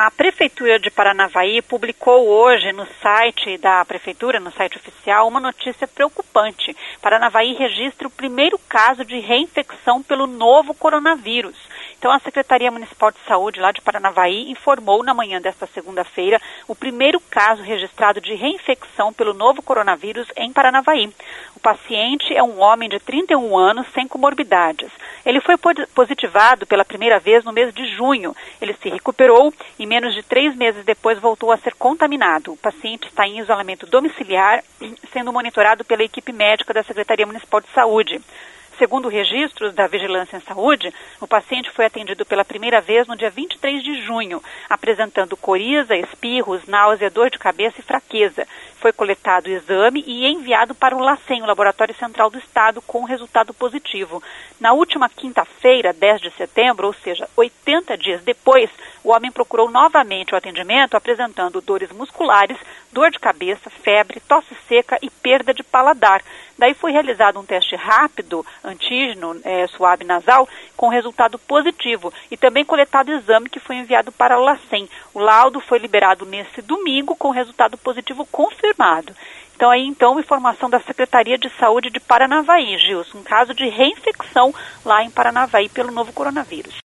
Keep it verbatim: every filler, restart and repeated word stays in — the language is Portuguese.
A Prefeitura de Paranavaí publicou hoje no site da Prefeitura, no site oficial, uma notícia preocupante. Paranavaí registra o primeiro caso de reinfecção pelo novo coronavírus. Então, a Secretaria Municipal de Saúde lá de Paranavaí informou na manhã desta segunda-feira o primeiro caso registrado de reinfecção pelo novo coronavírus em Paranavaí. O paciente é um homem de trinta e um anos sem comorbidades. Ele foi positivado pela primeira vez no mês de junho. Ele se recuperou e menos de três meses depois voltou a ser contaminado. O paciente está em isolamento domiciliar, sendo monitorado pela equipe médica da Secretaria Municipal de Saúde. Segundo registros da Vigilância em Saúde, o paciente foi atendido pela primeira vez no dia vinte e três de junho, apresentando coriza, espirros, náusea, dor de cabeça e fraqueza. Foi coletado o exame e enviado para o LACEN, o Laboratório Central do Estado, com resultado positivo. Na última quinta-feira, dez de setembro, ou seja, oitenta dias depois, o homem procurou novamente o atendimento, apresentando dores musculares, dor de cabeça, febre, tosse seca e perda de paladar. Daí foi realizado um teste rápido, antígeno, é, suave nasal, com resultado positivo e também coletado exame que foi enviado para o LACEN. O laudo foi liberado nesse domingo com resultado positivo confirmado. Então, aí, então, informação da Secretaria de Saúde de Paranavaí, Gilson, um caso de reinfecção lá em Paranavaí pelo novo coronavírus.